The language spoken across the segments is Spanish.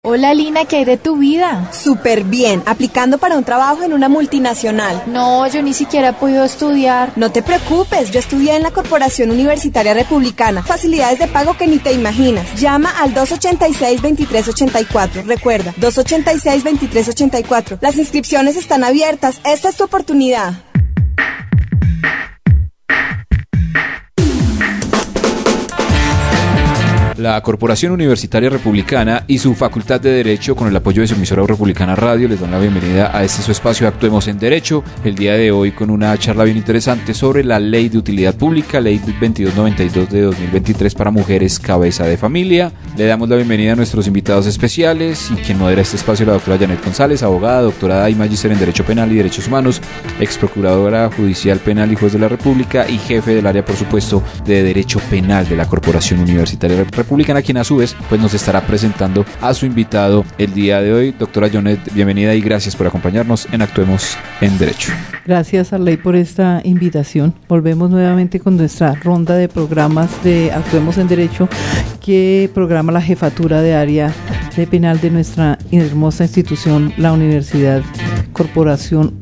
Hola Lina, ¿qué hay de tu vida? Súper bien, aplicando para un trabajo en una multinacional. No, yo ni siquiera he podido estudiar. No te preocupes, yo estudié en la Corporación Universitaria Republicana. Facilidades de pago que ni te imaginas. Llama al 286-2384. Recuerda, 286-2384. Las inscripciones están abiertas. Esta es tu oportunidad. La Corporación Universitaria Republicana y su Facultad de Derecho, con el apoyo de su emisora Republicana Radio, les dan la bienvenida a este su espacio Actuemos en Derecho, el día de hoy con una charla bien interesante sobre la Ley de Utilidad Pública, Ley 2292 de 2023 para mujeres cabeza de familia. Le damos la bienvenida a nuestros invitados especiales y quien modera este espacio, la doctora Janet González, abogada, doctorada y magíster en Derecho Penal y Derechos Humanos, ex procuradora judicial penal y juez de la República y jefe del área, por supuesto, de Derecho Penal de la Corporación Universitaria Republicana, quien a su vez pues nos estará presentando a su invitado el día de hoy. Doctora Janet, bienvenida y gracias por acompañarnos en Actuemos en Derecho. Gracias, Arley, por esta invitación. Volvemos nuevamente con nuestra ronda de programas de Actuemos en Derecho, que programa la jefatura de área de penal de nuestra hermosa institución, la Universidad Corporación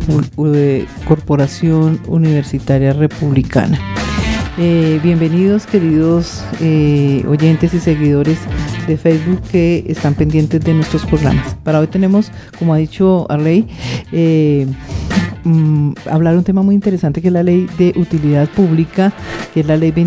Universitaria Republicana. Bienvenidos, queridos oyentes y seguidores de Facebook que están pendientes de nuestros programas. Para hoy tenemos, como ha dicho Arley, hablar de un tema muy interesante, que es la Ley de Utilidad Pública, que es la Ley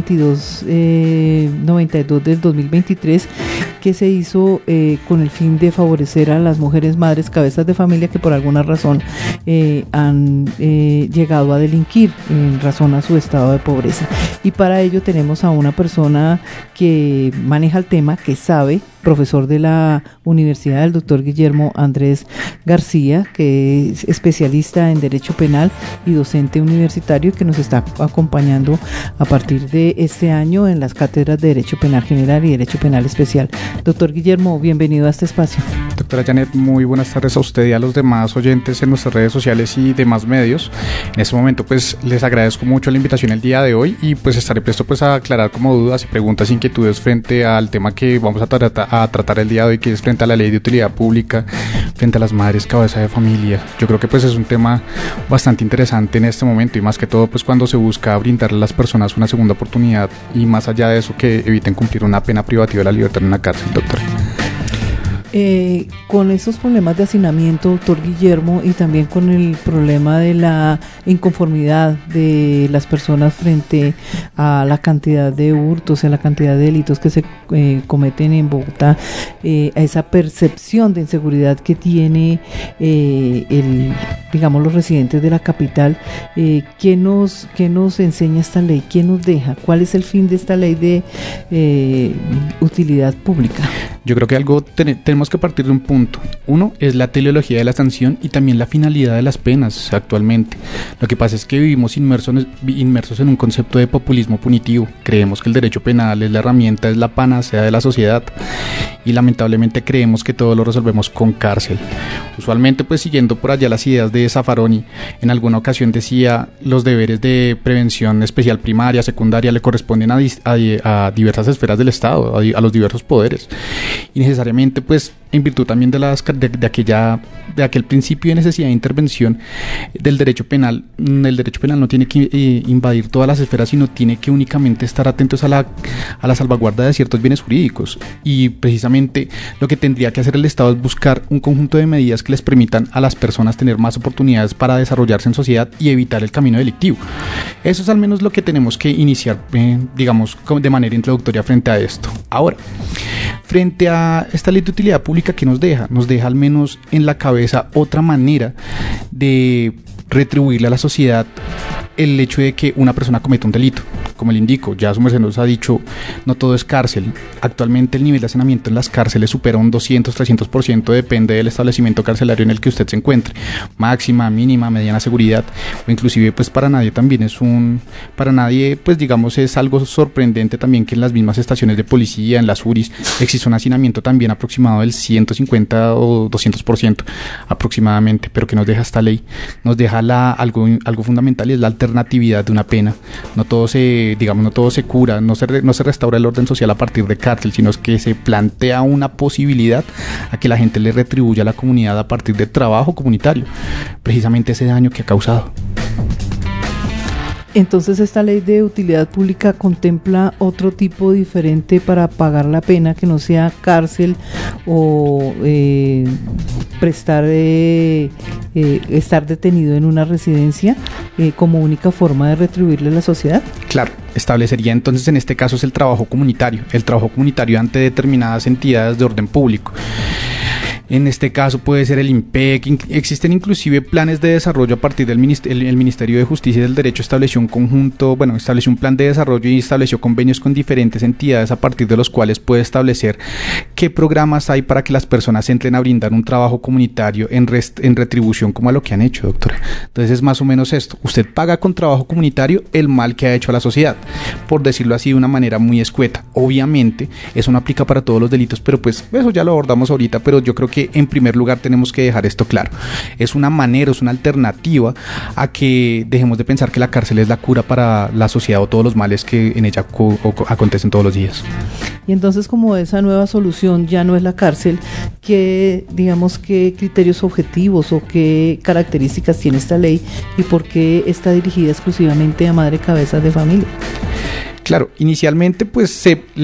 2292 del 2023, que se hizo con el fin de favorecer a las mujeres madres cabezas de familia que por alguna razón han llegado a delinquir en razón a su estado de pobreza. Y para ello tenemos a una persona que maneja el tema, que sabe, profesor de la universidad, el doctor Guillermo Andrés García, que es especialista en Derecho Penal y docente universitario, que nos está acompañando a partir de este año en las cátedras de Derecho Penal General y Derecho Penal Especial. Doctor Guillermo, bienvenido a este espacio. Doctora Janet, muy buenas tardes a usted y a los demás oyentes en nuestras redes sociales y demás medios. En este momento pues les agradezco mucho la invitación el día de hoy y pues estaré presto pues a aclarar como dudas y preguntas, inquietudes frente al tema que vamos a tratar el día de hoy, que es frente a la Ley de Utilidad Pública, frente a las madres cabeza de familia. Yo creo que pues es un tema bastante interesante en este momento y más que todo pues cuando se busca brindarle a las personas una segunda oportunidad y más allá de eso que eviten cumplir una pena privativa de la libertad en una cárcel, doctor. Con esos problemas de hacinamiento, doctor Guillermo, y también con el problema de la inconformidad de las personas frente a la cantidad de hurtos, a la cantidad de delitos que se cometen en Bogotá, a esa percepción de inseguridad que tiene los residentes de la capital, ¿qué nos enseña esta ley? ¿Qué nos deja? ¿Cuál es el fin de esta ley de utilidad pública? Yo creo que tenemos que partir de un punto. Uno es la teleología de la sanción y también la finalidad de las penas actualmente. Lo que pasa es que vivimos inmersos en un concepto de populismo punitivo. Creemos que el derecho penal es la herramienta, es la panacea de la sociedad y lamentablemente creemos que todo lo resolvemos con cárcel. Usualmente pues siguiendo por allá las ideas de Zaffaroni, en alguna ocasión decía los deberes de prevención especial primaria, secundaria le corresponden a diversas esferas del Estado, a los diversos poderes. Y necesariamente pues en virtud también de aquel principio de necesidad de intervención del derecho penal, el derecho penal no tiene que invadir todas las esferas, sino tiene que únicamente estar atentos a la salvaguarda de ciertos bienes jurídicos, y precisamente lo que tendría que hacer el Estado es buscar un conjunto de medidas que les permitan a las personas tener más oportunidades para desarrollarse en sociedad y evitar el camino delictivo. Eso es al menos lo que tenemos que iniciar, de manera introductoria frente a esto. Ahora, frente a esta ley de utilidad pública, que nos deja al menos en la cabeza otra manera de retribuirle a la sociedad el hecho de que una persona cometa un delito. Como le indico, ya su merced nos ha dicho, no todo es cárcel. Actualmente el nivel de hacinamiento en las cárceles supera un 200-300%, depende del establecimiento carcelario en el que usted se encuentre. Máxima, mínima, mediana seguridad, o inclusive pues para nadie pues digamos es algo sorprendente también que en las mismas estaciones de policía, en las URIs, existe un hacinamiento también aproximado del 150 o 200% aproximadamente. Pero que nos deja esta ley, nos deja algo fundamental, y es la alternativa alternatividad de una pena. No todo se cura, no se restaura el orden social a partir de cárcel, sino es que se plantea una posibilidad a que la gente le retribuya a la comunidad a partir de trabajo comunitario, precisamente ese daño que ha causado. Entonces, esta ley de utilidad pública contempla otro tipo diferente para pagar la pena, que no sea cárcel o estar detenido en una residencia como única forma de retribuirle a la sociedad. Claro, establecería entonces en este caso es el trabajo comunitario ante determinadas entidades de orden público. En este caso puede ser el IMPEC, existen inclusive planes de desarrollo a partir del el Ministerio de Justicia y del Derecho estableció un plan de desarrollo y estableció convenios con diferentes entidades a partir de los cuales puede establecer qué programas hay para que las personas entren a brindar un trabajo comunitario en retribución como a lo que han hecho, doctora. Entonces es más o menos esto, usted paga con trabajo comunitario el mal que ha hecho a la sociedad, por decirlo así de una manera muy escueta. Obviamente eso no aplica para todos los delitos, pero pues eso ya lo abordamos ahorita, pero yo creo que en primer lugar tenemos que dejar esto claro. Es una manera, es una alternativa a que dejemos de pensar que la cárcel es la cura para la sociedad o todos los males que en ella acontecen todos los días. Y entonces, como esa nueva solución ya no es la cárcel, ¿qué criterios objetivos o qué características tiene esta ley y por qué está dirigida exclusivamente a madre cabezas de familia? Claro, inicialmente pues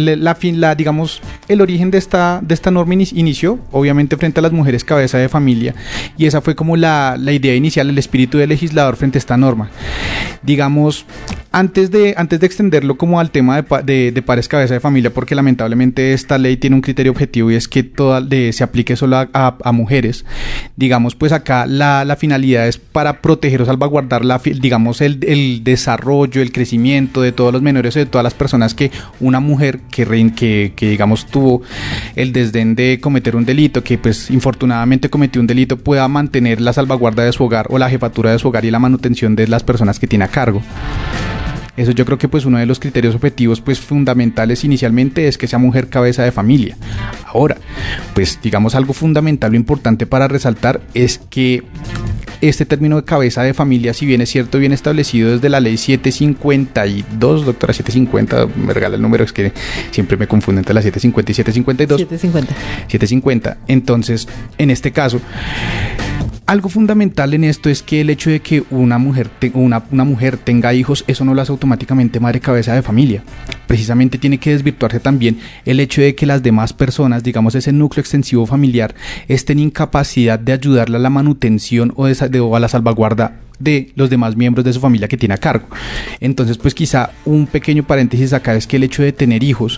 el origen de esta norma inició obviamente frente a las mujeres cabeza de familia y esa fue como la idea inicial, el espíritu del legislador frente a esta norma. Digamos, antes de extenderlo como al tema de pares cabeza de familia, porque lamentablemente esta ley tiene un criterio objetivo y es que se aplique solo a mujeres, digamos, pues acá la finalidad es para proteger o salvaguardar el desarrollo, el crecimiento de todos los menores, de todas las personas que una mujer que digamos tuvo el desdén de cometer un delito, que pues infortunadamente cometió un delito, pueda mantener la salvaguarda de su hogar o la jefatura de su hogar y la manutención de las personas que tiene a cargo. Eso yo creo que pues uno de los criterios objetivos pues fundamentales inicialmente es que sea mujer cabeza de familia. Ahora, pues digamos algo fundamental o importante para resaltar es que este término de cabeza de familia, si bien es cierto, viene establecido desde la ley 752, doctora, 750, me regala el número, es que siempre me confundo entre la 750 y 752. 750. Entonces, en este caso, algo fundamental en esto es que el hecho de que una mujer tenga hijos, eso no lo hace automáticamente madre cabeza de familia. Precisamente tiene que desvirtuarse también el hecho de que las demás personas, digamos ese núcleo extensivo familiar, estén en incapacidad de ayudarle a la manutención o a la salvaguarda de los demás miembros de su familia que tiene a cargo. Entonces, pues quizá un pequeño paréntesis acá es que el hecho de tener hijos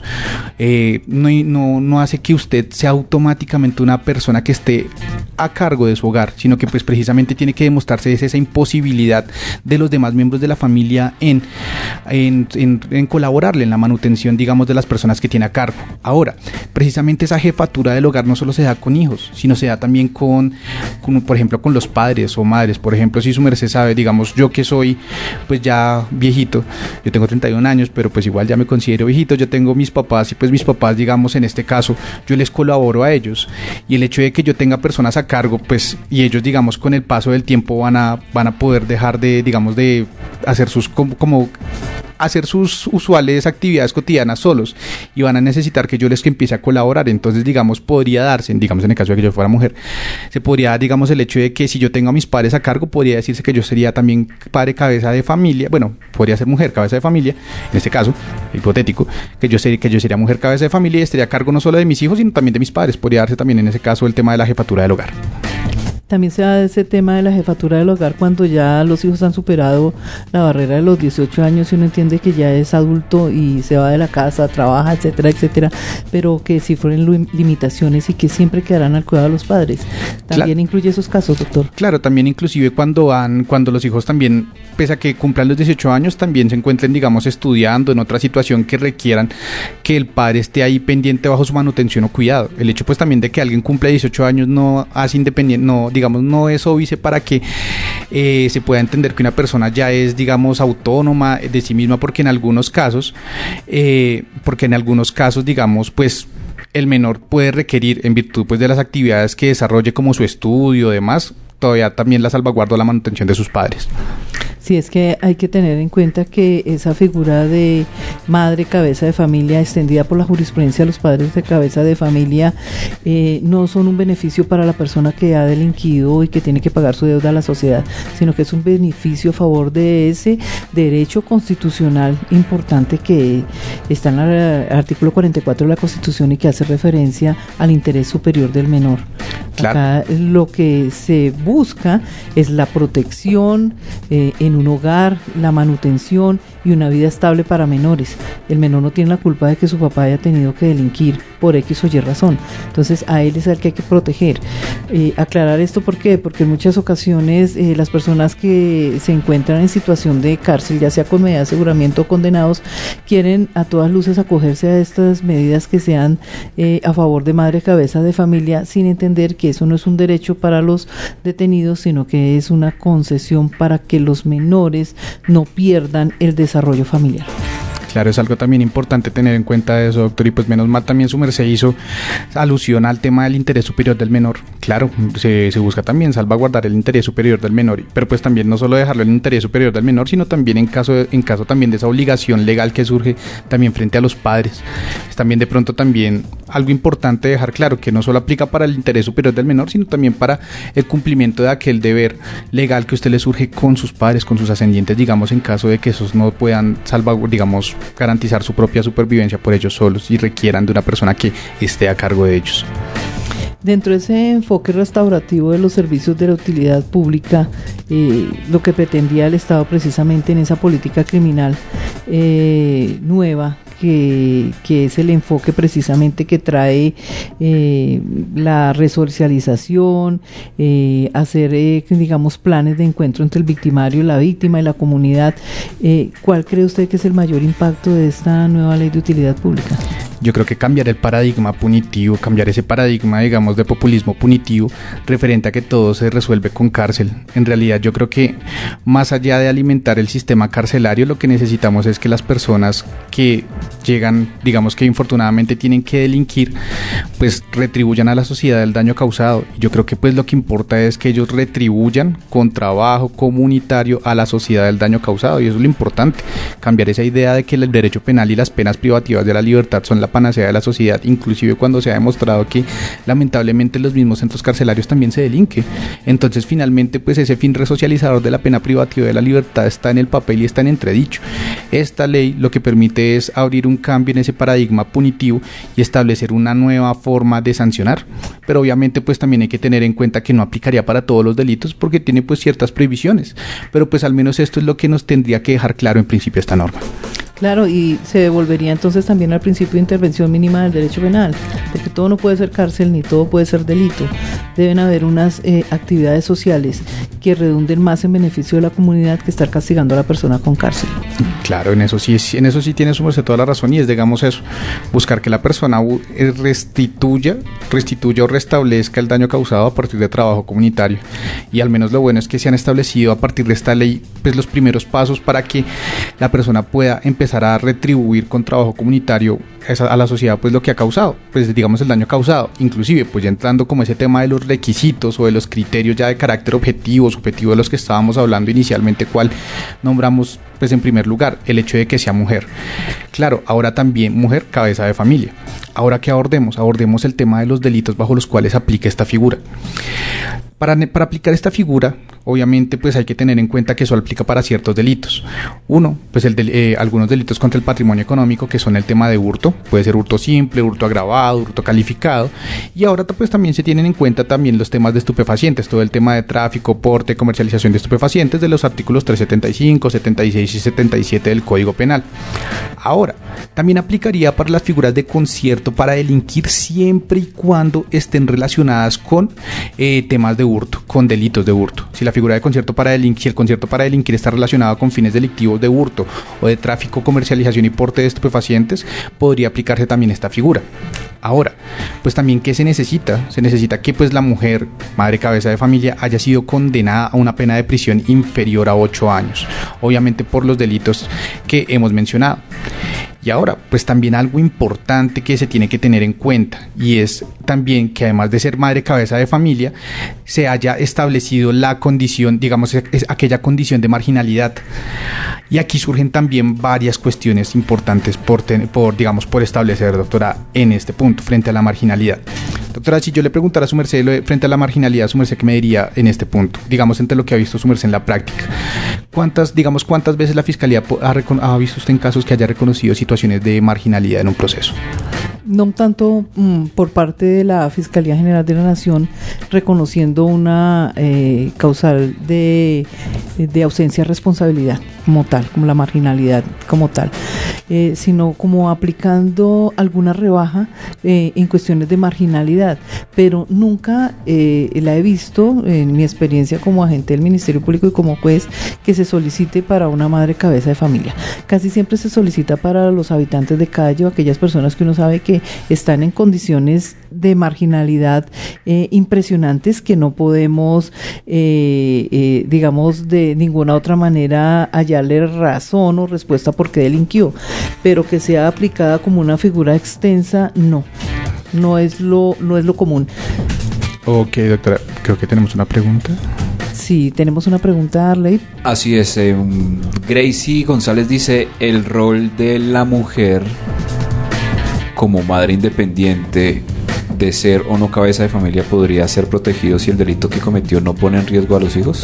no hace que usted sea automáticamente una persona que esté a cargo de su hogar, sino que pues precisamente tiene que demostrarse esa imposibilidad de los demás miembros de la familia en colaborarle en la manutención, digamos, de las personas que tiene a cargo. Ahora, precisamente esa jefatura del hogar no solo se da con hijos, sino se da también con por ejemplo, con los padres o madres. Por ejemplo, si su merced sabe, digamos, yo que soy pues ya viejito, yo tengo 31 años, pero pues igual ya me considero viejito, yo tengo mis papás y pues mis papás, digamos, en este caso, yo les colaboro a ellos y el hecho de que yo tenga personas a cargo, pues, y ellos, digamos, con el paso del tiempo van a poder dejar de, digamos, de hacer hacer sus usuales actividades cotidianas solos y van a necesitar que yo les empiece a colaborar. Entonces, digamos, podría darse, digamos, en el caso de que yo fuera mujer, se podría, digamos, el hecho de que si yo tengo a mis padres a cargo, podría decirse que yo sería también padre cabeza de familia, bueno, podría ser mujer cabeza de familia, en este caso, hipotético, que yo sería mujer cabeza de familia y estaría a cargo no solo de mis hijos, sino también de mis padres. Podría darse también en ese caso el tema de la jefatura del hogar. También se da ese tema de la jefatura del hogar cuando ya los hijos han superado la barrera de los 18 años y uno entiende que ya es adulto y se va de la casa, trabaja, etcétera, etcétera, pero que si fueron limitaciones y que siempre quedarán al cuidado de los padres. ¿También incluye esos casos, doctor? Claro, también inclusive cuando los hijos también, pese a que cumplan los 18 años, también se encuentren, digamos, estudiando en otra situación que requieran que el padre esté ahí pendiente bajo su manutención o cuidado. El hecho pues también de que alguien cumpla 18 años no hace independiente, no es óbice para que se pueda entender que una persona ya es, digamos, autónoma de sí misma, porque en algunos casos, digamos, pues el menor puede requerir, en virtud pues de las actividades que desarrolle como su estudio o demás, todavía también la salvaguarda o la manutención de sus padres. Sí, es que hay que tener en cuenta que esa figura de madre cabeza de familia extendida por la jurisprudencia a los padres de cabeza de familia no son un beneficio para la persona que ha delinquido y que tiene que pagar su deuda a la sociedad, sino que es un beneficio a favor de ese derecho constitucional importante que está en el artículo 44 de la Constitución y que hace referencia al interés superior del menor. Claro. Acá lo que se busca es la protección en un hogar, la manutención y una vida estable para menores. El menor no tiene la culpa de que su papá haya tenido que delinquir por X o Y razón. Entonces a él es el que hay que proteger. Aclarar esto, ¿por qué? Porque en muchas ocasiones las personas que se encuentran en situación de cárcel, ya sea con medida de aseguramiento o condenados, quieren a todas luces acogerse a estas medidas que sean a favor de madre cabeza de familia, sin entender que eso no es un derecho para los detenidos, sino que es una concesión para que los menores no pierdan el desarrollo familiar. Claro, es algo también importante tener en cuenta eso, doctor, y pues menos mal también su merced hizo alusión al tema del interés superior del menor. Claro, se busca también salvaguardar el interés superior del menor, pero pues también no solo dejarlo en el interés superior del menor, sino también en caso también de esa obligación legal que surge también frente a los padres. Es también de pronto también algo importante dejar claro que no solo aplica para el interés superior del menor, sino también para el cumplimiento de aquel deber legal que a usted le surge con sus padres, con sus ascendientes, digamos, en caso de que esos no puedan garantizar su propia supervivencia por ellos solos y requieran de una persona que esté a cargo de ellos. Dentro de ese enfoque restaurativo de los servicios de la utilidad pública, lo que pretendía el Estado precisamente en esa política criminal nueva, que es el enfoque precisamente que trae la resocialización, hacer, digamos, planes de encuentro entre el victimario, la víctima y la comunidad. ¿Cuál cree usted que es el mayor impacto de esta nueva ley de utilidad pública? Yo creo que cambiar el paradigma punitivo, cambiar ese paradigma, digamos, de populismo punitivo referente a que todo se resuelve con cárcel. En realidad yo creo que más allá de alimentar el sistema carcelario, lo que necesitamos es que las personas que llegan, digamos que infortunadamente tienen que delinquir, pues retribuyan a la sociedad el daño causado. Yo creo que pues lo que importa es que ellos retribuyan con trabajo comunitario a la sociedad el daño causado, y eso es lo importante, cambiar esa idea de que el derecho penal y las penas privativas de la libertad son la panacea de la sociedad, inclusive cuando se ha demostrado que lamentablemente en los mismos centros carcelarios también se delinque. Entonces finalmente pues ese fin resocializador de la pena privativa de la libertad está en el papel y está en entredicho. Esta ley lo que permite es abrir un cambio en ese paradigma punitivo y establecer una nueva forma de sancionar, pero obviamente pues también hay que tener en cuenta que no aplicaría para todos los delitos porque tiene pues ciertas prohibiciones, pero pues al menos esto es lo que nos tendría que dejar claro en principio esta norma. Claro, y se devolvería entonces también al principio de intervención mínima del derecho penal, porque todo no puede ser cárcel ni todo puede ser delito. Deben haber unas actividades sociales que redunden más en beneficio de la comunidad que estar castigando a la persona con cárcel. Claro, en eso sí tiene su merced toda la razón, y es, digamos, eso, buscar que la persona restituya o restablezca el daño causado a partir de trabajo comunitario. Y al menos lo bueno es que se han establecido a partir de esta ley pues los primeros pasos para que la persona pueda empezar a retribuir con trabajo comunitario a la sociedad pues lo que ha causado, pues digamos el daño causado, inclusive pues ya entrando como ese tema de los requisitos o de los criterios ya de carácter objetivo de los que estábamos hablando inicialmente, cuál nombramos pues en primer lugar el hecho de que sea mujer. Claro, ahora también mujer cabeza de familia. Ahora que abordemos el tema de los delitos bajo los cuales aplica esta figura. Para aplicar esta figura, obviamente, pues hay que tener en cuenta que eso aplica para ciertos delitos. Uno, pues algunos delitos contra el patrimonio económico, que son el tema de hurto, puede ser hurto simple, hurto agravado, hurto calificado, y ahora pues también se tienen en cuenta también los temas de estupefacientes, todo el tema de tráfico, porte, comercialización de estupefacientes de los artículos 375, 76 y 77 del Código Penal. Ahora, también aplicaría para las figuras de concierto para delinquir siempre y cuando estén relacionadas con temas de hurto, con delitos de hurto. Si la figura de concierto para delinquir, si el concierto para delinquir está relacionado con fines delictivos de hurto o de tráfico, comercialización y porte de estupefacientes, podría aplicarse también esta figura. Ahora, pues también ¿qué se necesita? Se necesita que pues la mujer, madre cabeza de familia, haya sido condenada a una pena de prisión inferior a 8 años, obviamente por los delitos que hemos mencionado. Y ahora, pues también algo importante que se tiene que tener en cuenta, y es también que además de ser madre cabeza de familia, se haya establecido la condición, digamos, es aquella condición de marginalidad. Y aquí surgen también varias cuestiones importantes por establecer, doctora, en este punto, frente a la marginalidad. Doctora, si yo le preguntara a su merced frente a la marginalidad, su merced, ¿qué me diría en este punto? Digamos, entre lo que ha visto su merced en la práctica. ¿Cuántas veces la Fiscalía ha visto usted en casos que haya reconocido situaciones de marginalidad en un proceso? No tanto por parte de la Fiscalía General de la Nación reconociendo una causal de ausencia de responsabilidad como tal, como la marginalidad como tal, sino como aplicando alguna rebaja en cuestiones de marginalidad, pero nunca la he visto en mi experiencia como agente del Ministerio Público y como juez que se solicite para una madre cabeza de familia. Casi siempre se solicita para los habitantes de calle o aquellas personas que uno sabe que están en condiciones de marginalidad impresionantes que no podemos, digamos, de ninguna otra manera hallarle razón o respuesta por qué delinquió, pero que sea aplicada como una figura extensa, no es lo común. Ok, doctora, creo que tenemos una pregunta. Sí, tenemos una pregunta, Arley. Así es, Gracie González dice, el rol de la mujer como madre independiente de ser o no cabeza de familia podría ser protegido si el delito que cometió no pone en riesgo a los hijos.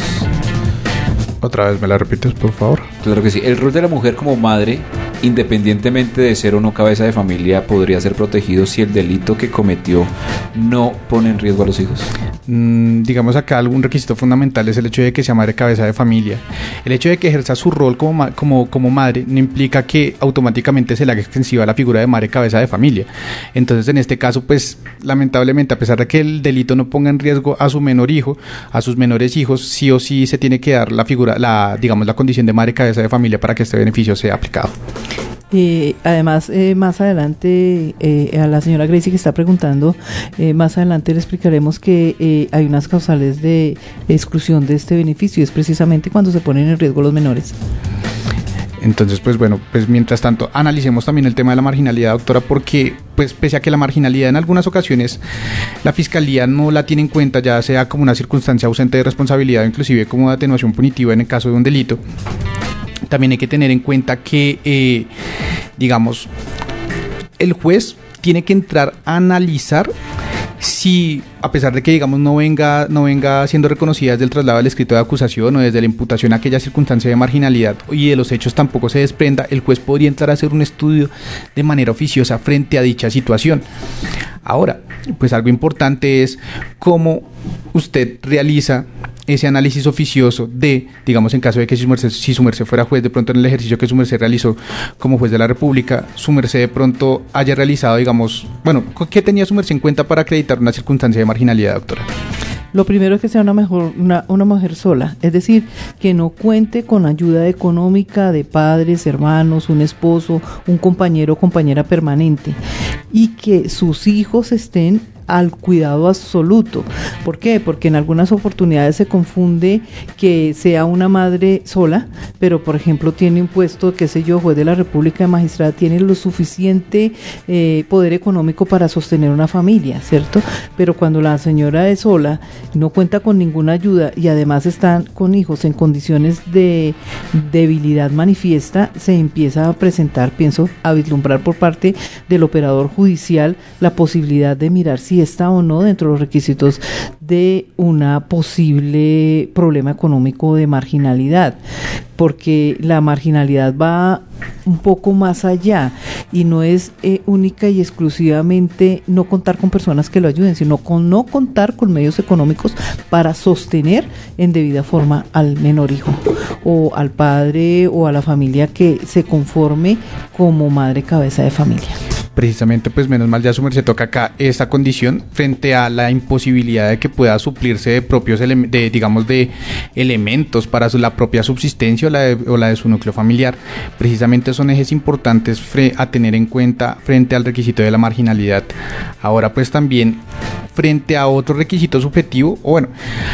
Otra vez, ¿me la repites, por favor? Claro que sí. El rol de la mujer como madre, independientemente de ser o no cabeza de familia, podría ser protegido si el delito que cometió no pone en riesgo a los hijos. Digamos acá algún requisito fundamental es el hecho de que sea madre cabeza de familia. El hecho de que ejerza su rol como madre no implica que automáticamente se le haga extensiva la figura de madre cabeza de familia. Entonces, en este caso, pues lamentablemente, a pesar de que el delito no ponga en riesgo a su menor hijo, a sus menores hijos, sí o sí se tiene que dar la figura, la condición de madre cabeza de familia para que este beneficio sea aplicado. Además, más adelante, a la señora Gracie que está preguntando, más adelante le explicaremos que hay unas causales de exclusión de este beneficio, y es precisamente cuando se ponen en riesgo los menores. Entonces, pues bueno, pues mientras tanto, analicemos también el tema de la marginalidad, doctora, porque pues pese a que la marginalidad en algunas ocasiones la Fiscalía no la tiene en cuenta, ya sea como una circunstancia ausente de responsabilidad, inclusive como de atenuación punitiva en el caso de un delito, también hay que tener en cuenta que, digamos, el juez tiene que entrar a analizar si, a pesar de que, digamos, no venga siendo reconocida desde el traslado del escrito de acusación o desde la imputación a aquella circunstancia de marginalidad y de los hechos tampoco se desprenda, el juez podría entrar a hacer un estudio de manera oficiosa frente a dicha situación. Ahora, pues algo importante es cómo usted realiza ese análisis oficioso de, digamos, en caso de que si su merced fuera juez, de pronto en el ejercicio que su merced realizó como juez de la República, su merced de pronto haya realizado, digamos, bueno, ¿qué tenía su merced en cuenta para acreditar una circunstancia de marginalidad, doctora? Lo primero es que sea una mujer sola, es decir, que no cuente con ayuda económica de padres, hermanos, un esposo, un compañero o compañera permanente, y que sus hijos estén al cuidado absoluto. ¿Por qué? Porque en algunas oportunidades se confunde que sea una madre sola, pero por ejemplo tiene un puesto, qué sé yo, juez de la República, de magistrada, tiene lo suficiente poder económico para sostener una familia, ¿cierto? Pero cuando la señora es sola, no cuenta con ninguna ayuda y además están con hijos en condiciones de debilidad manifiesta, se empieza a presentar, pienso, a vislumbrar por parte del operador judicial la posibilidad de mirar si está o no dentro de los requisitos de una posible problema económico de marginalidad, porque la marginalidad va un poco más allá y no es única y exclusivamente no contar con personas que lo ayuden, sino con no contar con medios económicos para sostener en debida forma al menor hijo o al padre o a la familia que se conforme como madre cabeza de familia. Precisamente, pues menos mal ya su merced toca acá esta condición frente a la imposibilidad de que pueda suplirse de propios de elementos para la propia subsistencia o la de su núcleo familiar. Precisamente son ejes importantes a tener en cuenta frente al requisito de la marginalidad. Ahora pues también frente a otro requisito subjetivo,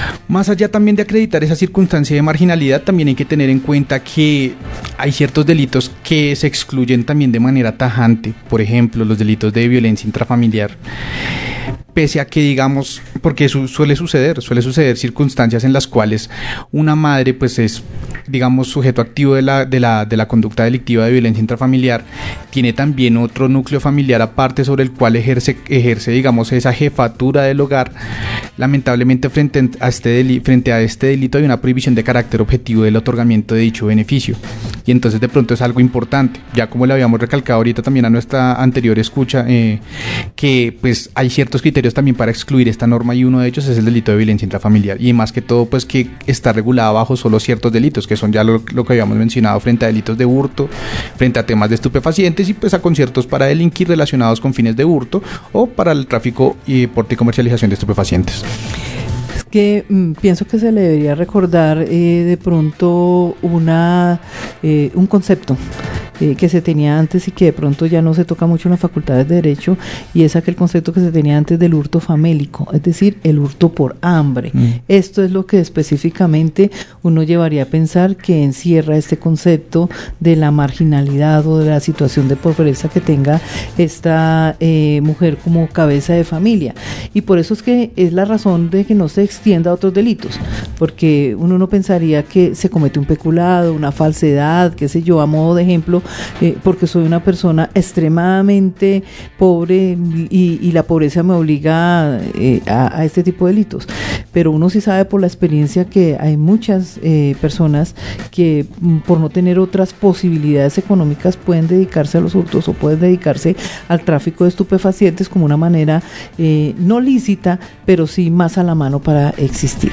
Más allá también de acreditar esa circunstancia de marginalidad, también hay que tener en cuenta que hay ciertos delitos que se excluyen también de manera tajante. Por ejemplo, los delitos de violencia intrafamiliar. Pese a que, digamos, porque eso suele suceder circunstancias en las cuales una madre pues es, digamos, sujeto activo de la conducta delictiva de violencia intrafamiliar, tiene también otro núcleo familiar aparte sobre el cual ejerce digamos, esa jefatura del hogar. Lamentablemente frente a este delito hay una prohibición de carácter objetivo del otorgamiento de dicho beneficio, y entonces de pronto es algo importante, ya como le habíamos recalcado ahorita también a nuestra anterior escucha, que pues hay ciertos criterios también para excluir esta norma, y uno de ellos es el delito de violencia intrafamiliar, y más que todo pues que está regulada bajo solo ciertos delitos, que son ya lo que habíamos mencionado frente a delitos de hurto, frente a temas de estupefacientes y pues a conciertos para delinquir relacionados con fines de hurto o para el tráfico y porte y comercialización de estupefacientes. Es que pienso que se le debería recordar de pronto un concepto que se tenía antes y que de pronto ya no se toca mucho en las facultades de Derecho, y es aquel concepto que se tenía antes del hurto famélico, es decir, el hurto por hambre. Esto es lo que específicamente uno llevaría a pensar que encierra este concepto de la marginalidad o de la situación de pobreza que tenga esta mujer como cabeza de familia. Y por eso es la razón de que no se extienda a otros delitos, porque uno no pensaría que se comete un peculado, una falsedad, qué sé yo, a modo de ejemplo, porque soy una persona extremadamente pobre y la pobreza me obliga a este tipo de delitos. Pero uno sí sabe por la experiencia que hay muchas personas que por no tener otras posibilidades económicas pueden dedicarse a los hurtos o pueden dedicarse al tráfico de estupefacientes como una manera no lícita, pero sí más a la mano para existir.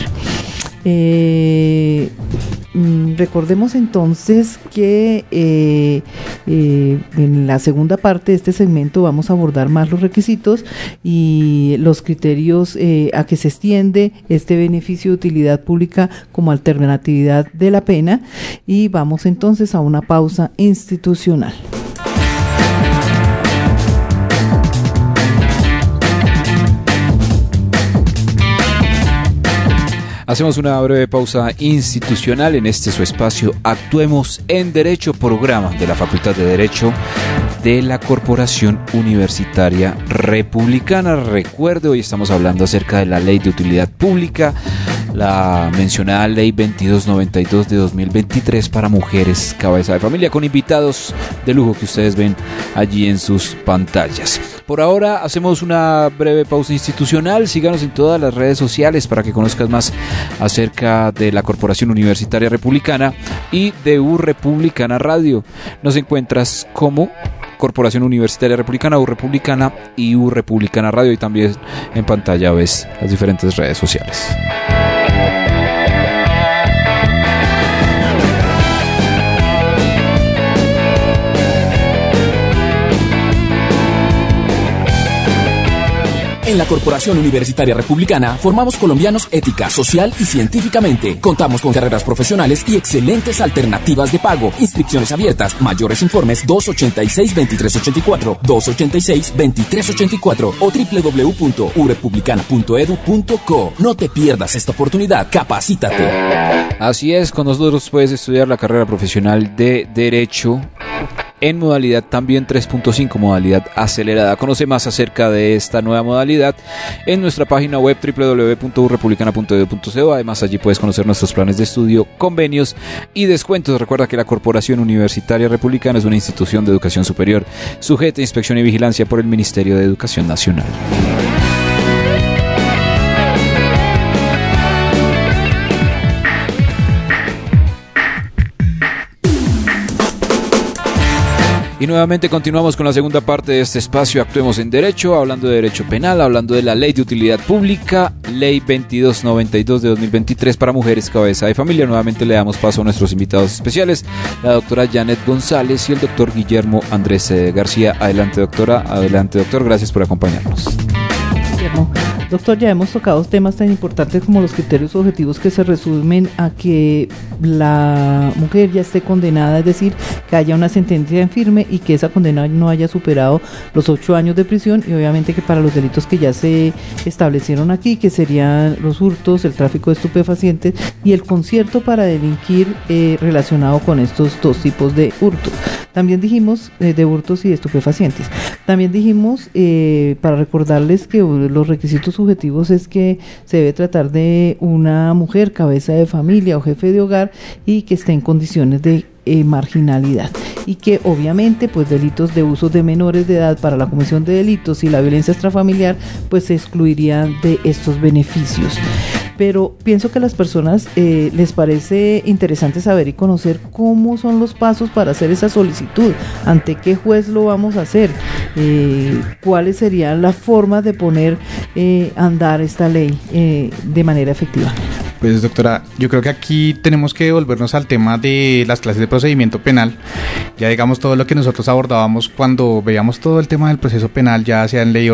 Recordemos entonces que en la segunda parte de este segmento vamos a abordar más los requisitos y los criterios a que se extiende este beneficio de utilidad pública como alternatividad de la pena, y vamos entonces a una pausa institucional. Hacemos una breve pausa institucional en este su espacio Actuemos en Derecho, programa de la Facultad de Derecho de la Corporación Universitaria Republicana. Recuerde, hoy estamos hablando acerca de la Ley de Utilidad Pública, la mencionada Ley 2292 de 2023 para mujeres cabeza de familia, con invitados de lujo que ustedes ven allí en sus pantallas. Por ahora hacemos una breve pausa institucional. Síganos en todas las redes sociales para que conozcas más acerca de la Corporación Universitaria Republicana y de U Republicana Radio. Nos encuentras como Corporación Universitaria Republicana, U Republicana y U Republicana Radio, y también en pantalla ves las diferentes redes sociales. En la Corporación Universitaria Republicana formamos colombianos ética, social y científicamente. Contamos con carreras profesionales y excelentes alternativas de pago. Inscripciones abiertas. Mayores informes 286-2384, 286-2384 o www.urepublicana.edu.co. No te pierdas esta oportunidad. Capacítate. Así es, con nosotros puedes estudiar la carrera profesional de Derecho en modalidad también 3.5, modalidad acelerada. Conoce más acerca de esta nueva modalidad en nuestra página web www.urepublicana.edu.co. Además, allí puedes conocer nuestros planes de estudio, convenios y descuentos. Recuerda que la Corporación Universitaria Republicana es una institución de educación superior sujeta a inspección y vigilancia por el Ministerio de Educación Nacional. Y nuevamente continuamos con la segunda parte de este espacio Actuemos en Derecho, hablando de derecho penal, hablando de la Ley de Utilidad Pública, Ley 2292 de 2023 para mujeres cabeza de familia. Nuevamente le damos paso a nuestros invitados especiales, la doctora Janet González y el doctor Guillermo Andrés García. Adelante, doctora. Adelante, doctor. Gracias por acompañarnos. gobierno. Doctor, ya hemos tocado temas tan importantes como los criterios objetivos que se resumen a que la mujer ya esté condenada, es decir, que haya una sentencia en firme y que esa condena no haya superado los 8 años de prisión, y obviamente que para los delitos que ya se establecieron aquí, que serían los hurtos, el tráfico de estupefacientes y el concierto para delinquir relacionado con estos dos tipos de hurtos. También dijimos de hurtos y de estupefacientes. También dijimos, para recordarles que los requisitos subjetivos es que se debe tratar de una mujer cabeza de familia o jefe de hogar y que esté en condiciones de marginalidad, y que obviamente pues delitos de uso de menores de edad para la comisión de delitos y la violencia extrafamiliar pues se excluirían de estos beneficios. Pero pienso que a las personas les parece interesante saber y conocer cómo son los pasos para hacer esa solicitud, ante qué juez lo vamos a hacer, cuáles serían las formas de poner a andar esta ley de manera efectiva. Pues doctora, yo creo que aquí tenemos que volvernos al tema de las clases de procedimiento penal. Ya digamos todo lo que nosotros abordábamos cuando veíamos todo el tema del proceso penal, ya sea en ley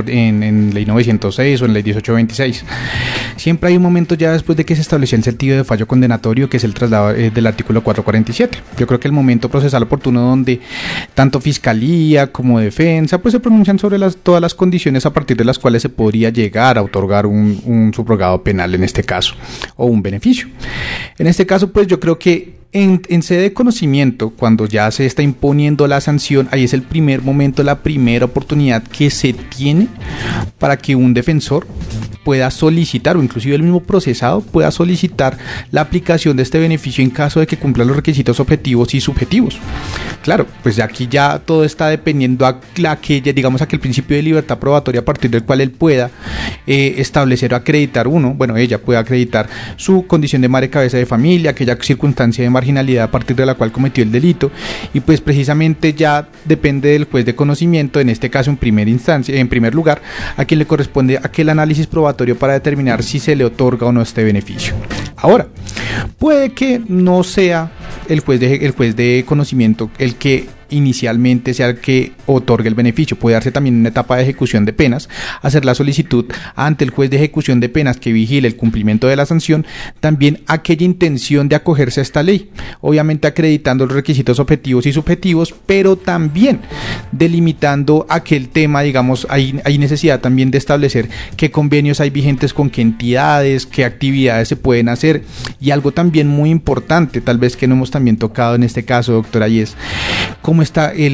906 o en ley 1826. Siempre hay un momento ya después de que se estableció el sentido de fallo condenatorio, que es el traslado del artículo 447. Yo creo que el momento procesal oportuno donde tanto fiscalía como defensa pues se pronuncian sobre todas las condiciones a partir de las cuales se podría llegar a otorgar un subrogado penal en este caso, o un beneficio. En este caso pues yo creo que en sede de conocimiento, cuando ya se está imponiendo la sanción, ahí es el primer momento, la primera oportunidad que se tiene para que un defensor pueda solicitar, o inclusive el mismo procesado pueda solicitar la aplicación de este beneficio en caso de que cumpla los requisitos objetivos y subjetivos. Claro, pues aquí ya todo está dependiendo a aquel principio de libertad probatoria a partir del cual él pueda establecer o acreditar ella puede acreditar su condición de madre cabeza de familia, aquella circunstancia de marginalidad a partir de la cual cometió el delito, y pues precisamente ya depende del juez de conocimiento, en este caso en primer lugar, a quien le corresponde aquel análisis probatorio para determinar si se le otorga o no este beneficio. Ahora, puede que no sea el juez de conocimiento el que inicialmente sea el que otorgue el beneficio. Puede darse también en una etapa de ejecución de penas, hacer la solicitud ante el juez de ejecución de penas que vigile el cumplimiento de la sanción, también aquella intención de acogerse a esta ley, obviamente acreditando los requisitos objetivos y subjetivos, pero también delimitando aquel tema, digamos, hay necesidad también de establecer qué convenios hay vigentes con qué entidades, qué actividades se pueden hacer, y algo también muy importante, tal vez que no hemos también tocado en este caso, doctora, y es cómo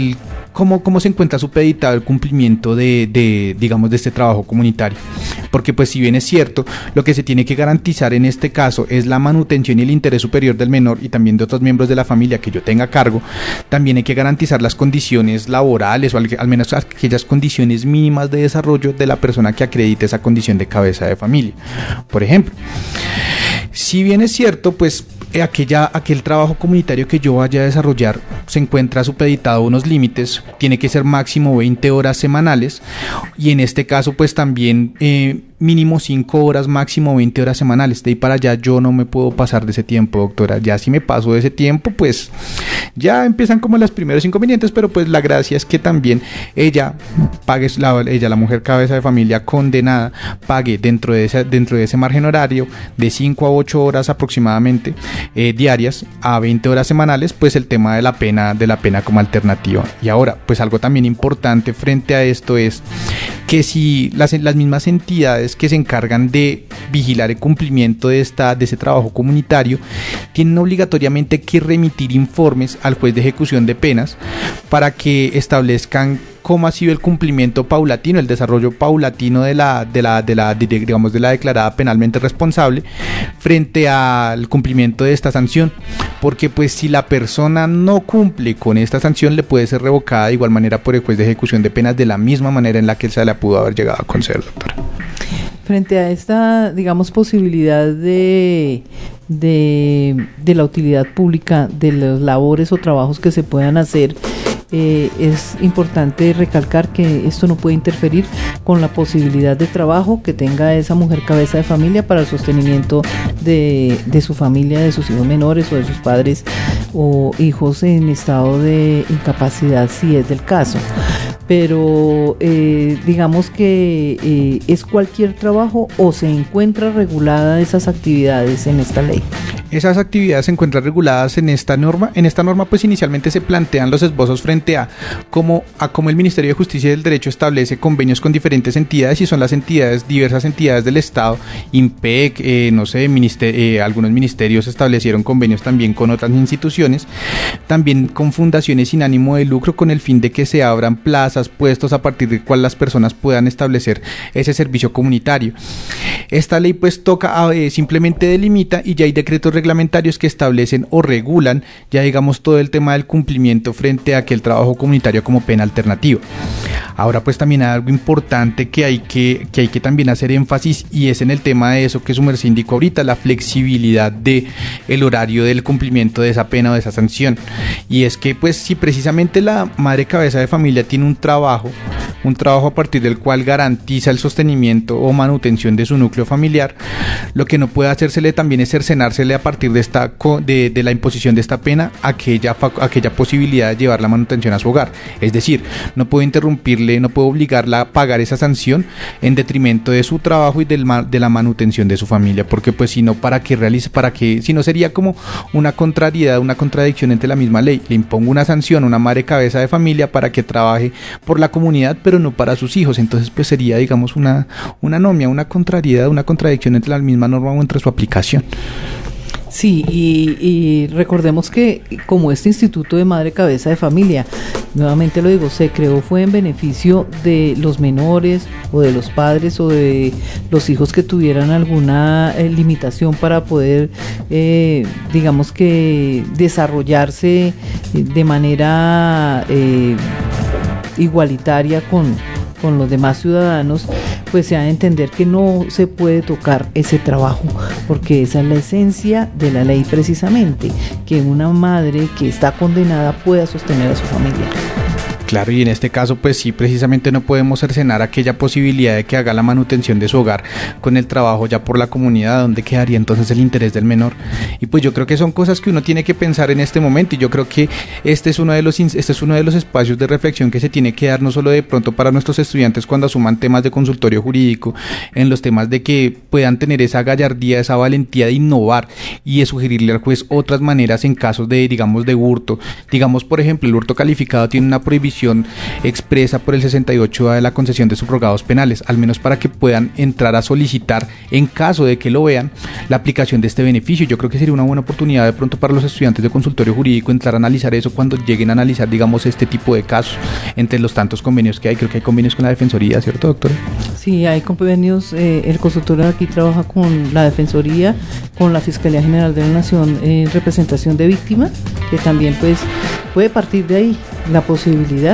se encuentra supeditado el cumplimiento de este trabajo comunitario. Porque pues si bien es cierto, lo que se tiene que garantizar en este caso es la manutención y el interés superior del menor y también de otros miembros de la familia que yo tenga a cargo, también hay que garantizar las condiciones laborales o al menos aquellas condiciones mínimas de desarrollo de la persona que acredite esa condición de cabeza de familia. Por ejemplo, si bien es cierto, pues aquel trabajo comunitario que yo vaya a desarrollar se encuentra supeditado a unos límites, tiene que ser máximo 20 horas semanales, y en este caso pues también mínimo 5 horas, máximo 20 horas semanales. De ahí para allá yo no me puedo pasar de ese tiempo, doctora. Ya si me paso de ese tiempo, pues ya empiezan como los primeros inconvenientes, pero pues la gracia es que también ella pague, la mujer cabeza de familia condenada, pague dentro de ese margen horario de 5 a 8 horas aproximadamente diarias a 20 horas semanales, pues el tema de la pena como alternativa. Y ahora, pues algo también importante frente a esto es que si las mismas entidades que se encargan de vigilar el cumplimiento de ese trabajo comunitario tienen obligatoriamente que remitir informes al juez de ejecución de penas para que establezcan cómo ha sido el cumplimiento paulatino, el desarrollo paulatino de la declarada penalmente responsable frente al cumplimiento de esta sanción, porque pues si la persona no cumple con esta sanción le puede ser revocada de igual manera por el juez de ejecución de penas de la misma manera en la que se la pudo haber llegado a conceder, doctora. Frente a esta, posibilidad de la utilidad pública, de las labores o trabajos que se puedan hacer, es importante recalcar que esto no puede interferir con la posibilidad de trabajo que tenga esa mujer cabeza de familia para el sostenimiento de su familia, de sus hijos menores o de sus padres o hijos en estado de incapacidad, si es del caso. pero digamos que es cualquier trabajo o se encuentra regulada esas actividades en esta ley. Esas actividades se encuentran reguladas en esta norma. En esta norma, pues inicialmente se plantean los esbozos frente a cómo el Ministerio de Justicia y del Derecho establece convenios con diferentes entidades, y son las diversas entidades del Estado, IMPEC, algunos ministerios establecieron convenios también con otras instituciones, también con fundaciones sin ánimo de lucro, con el fin de que se abran plazas, puestos a partir del cual las personas puedan establecer ese servicio comunitario. Esta ley pues simplemente delimita, y ya hay decretos reglamentarios que establecen o regulan ya digamos todo el tema del cumplimiento frente a aquel trabajo comunitario como pena alternativa. Ahora pues también hay algo importante que hay que también hacer énfasis, y es en el tema de eso que su merced indicó ahorita, la flexibilidad de el horario del cumplimiento de esa pena o de esa sanción. Y es que pues si precisamente la madre cabeza de familia tiene un trabajo a partir del cual garantiza el sostenimiento o manutención de su núcleo familiar, lo que no puede hacérsele también es cercenársele a partir de la imposición de esta pena aquella posibilidad de llevar la manutención a su hogar. Es decir, no puede interrumpirle, no puede obligarla a pagar esa sanción en detrimento de su trabajo y de la manutención de su familia, porque pues si no, si no sería como una contradicción entre la misma ley. Le impongo una sanción a una madre cabeza de familia para que trabaje por la comunidad, pero no para sus hijos. Entonces pues sería digamos una anomia, una contradicción entre la misma norma o entre su aplicación. Sí, y recordemos que como este Instituto de Madre Cabeza de Familia, nuevamente lo digo, se creó fue en beneficio de los menores o de los padres o de los hijos que tuvieran alguna limitación para poder, digamos que desarrollarse de manera igualitaria con los demás ciudadanos, pues se ha de entender que no se puede tocar ese trabajo, porque esa es la esencia de la ley precisamente, que una madre que está condenada pueda sostener a su familia. Claro, y en este caso pues sí, precisamente no podemos cercenar aquella posibilidad de que haga la manutención de su hogar con el trabajo ya por la comunidad, donde quedaría entonces el interés del menor. Y pues yo creo que son cosas que uno tiene que pensar en este momento, y yo creo que este es uno de los espacios de reflexión que se tiene que dar, no solo de pronto para nuestros estudiantes cuando asuman temas de consultorio jurídico, en los temas de que puedan tener esa gallardía, esa valentía de innovar y de sugerirle al juez otras maneras en casos de, digamos, de hurto. Digamos, por ejemplo, el hurto calificado tiene una prohibición expresa por el 68A de la concesión de subrogados penales, al menos para que puedan entrar a solicitar, en caso de que lo vean, la aplicación de este beneficio. Yo creo que sería una buena oportunidad de pronto para los estudiantes de consultorio jurídico entrar a analizar eso cuando lleguen a analizar, digamos, este tipo de casos, entre los tantos convenios que hay. Creo que hay convenios con la Defensoría, ¿cierto, doctora? Sí, hay convenios. El consultorio aquí trabaja con la Defensoría, con la Fiscalía General de la Nación en representación de víctimas, que también pues puede partir de ahí la posibilidad